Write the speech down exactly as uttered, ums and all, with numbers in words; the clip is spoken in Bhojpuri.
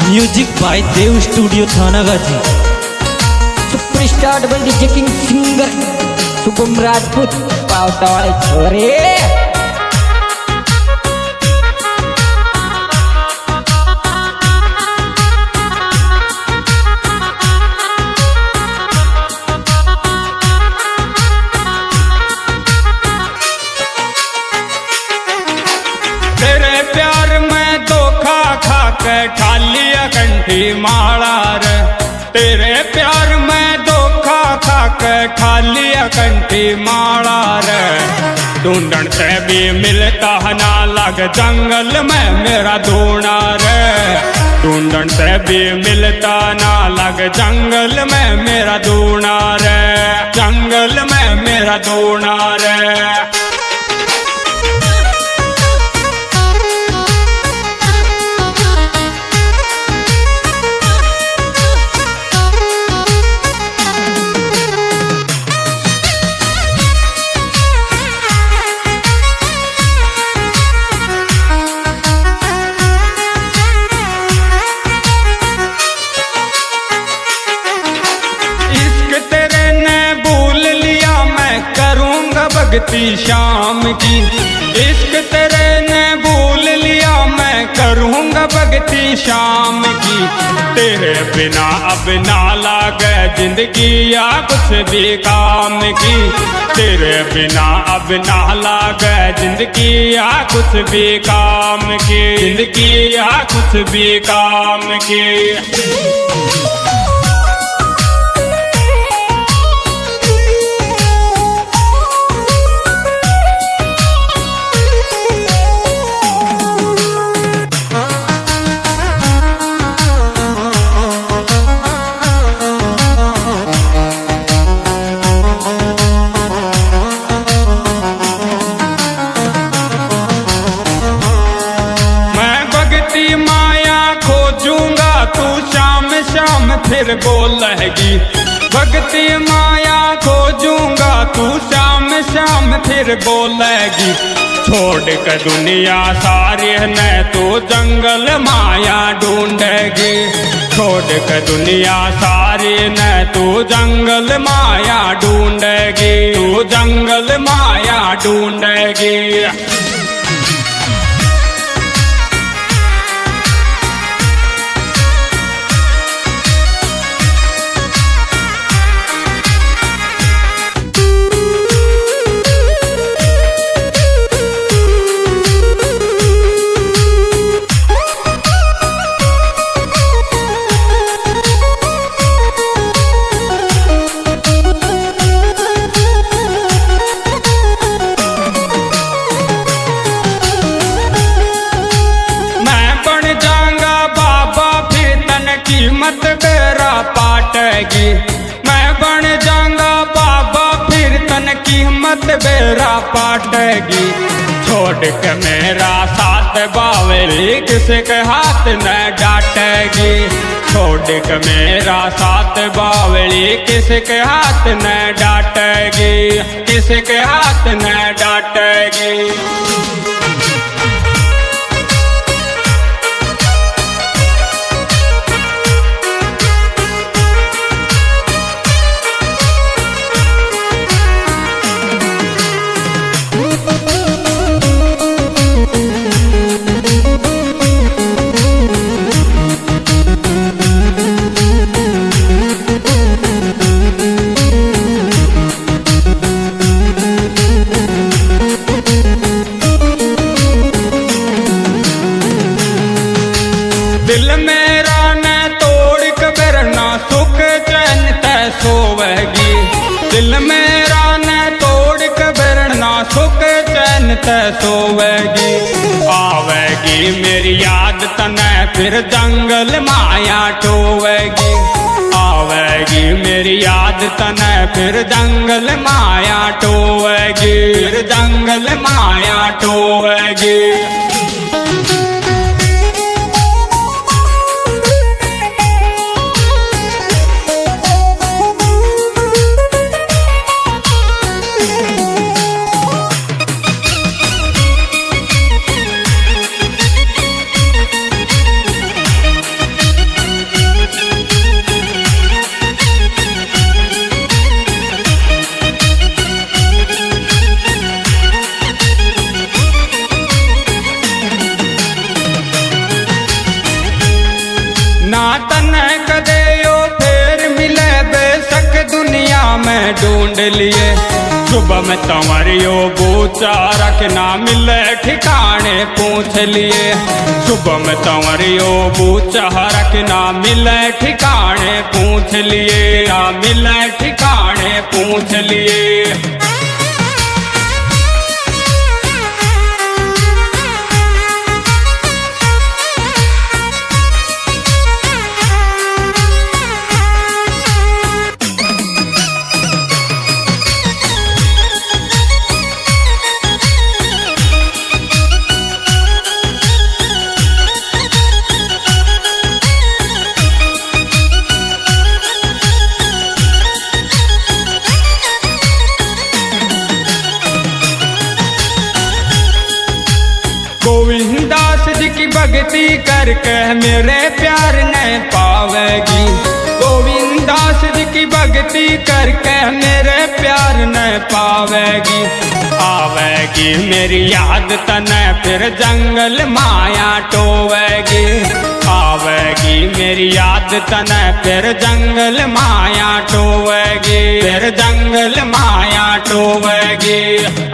Music by Dev studio Thanagazi. Superstar double DJ king singer Shubham Rajput Pawta वाले छोरे। तेरे प्यार में धोखा खा के खाली कंठी माला रे। तेरे प्यार में धोखा खा के खाली कंठी माला रे। ढूंढन से भी मिलता ना लग जंगल में मेरा ढूंढा रे। ढूंढन से भी मिलता ना लग जंगल में मेरा ढूंढा रे। जंगल में मेरा ढूंढा रे। भगती शाम की इश्क तेरे ने भूल लिया मैं करूँगा भगती शाम की। तेरे बिना अब ना लागे जिंदगी या कुछ भी काम की। तेरे बिना अब ना लागे जिंदगी या कुछ भी काम की। जिंदगी या कुछ भी काम की। शाम फिर बोलेगी भक्ति माया खोजूंगा तू शाम शाम फिर बोलेगी। छोड़ कर दुनिया सारी ने तू जंगल माया ढूंढेगी। छोड़ कर दुनिया सारी ने तू जंगल माया ढूंढेगी। तू जंगल माया ढूंढेगी। कीमत बेरा पाटेगी। मैं बन जाऊंगा बाबा फिर तन कीमत बेरा पाटेगी। छोड़ के मेरा साथ बावली किसी के हाथ न डांटेगी। छोड़ के मेरा साथ बावली किसी के हाथ न डांटेगी। किसी के हाथ न डांटेगी। दिल मेरा न तोड़ कबर ना सुख चैन तै सोवेगी। दिल मेरा न तोड़ कबर ना सुख चैन तै सोवेगी। आवेगी मेरी याद तने फिर जंगल माया टोवेगी। आवेगी मेरी याद तने फिर जंगल माया टोवेगी। फिर जंगल माया टोवेगी। में ढूंढ लिए। सुबह में तंवरियो बूचा रखना मिले ठिकाने पूछ लिए। सुबह में तंवरियो बूचा रखना मिले ठिकाने पूछ लिए, ना मिले ठिकाने पूछ लिए। गोविंदास जी की भक्ति करके मेरे प्यार न पावेगी। गोविंदास जी की भक्ति करके मेरे प्यार न पावेगी। आवेगी मेरी याद तने फिर जंगल माया टोवेगी। आवेगी मेरी याद तने फिर जंगल माया टोवेगी, फिर जंगल माया टोवेगी।